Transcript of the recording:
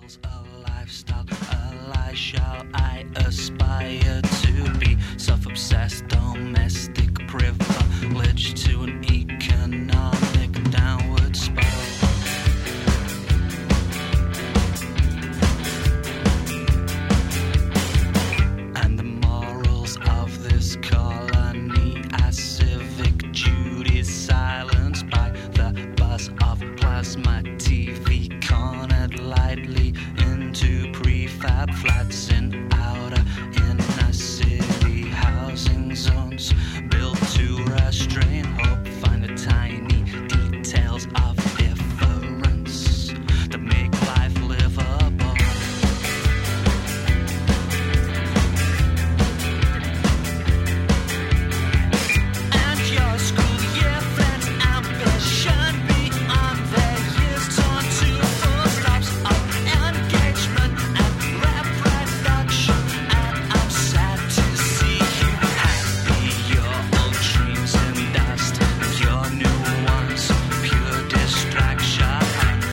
Struggles, a lifestyle, a lie shall I aspire to be self-obsessed, domestic privilege to an economic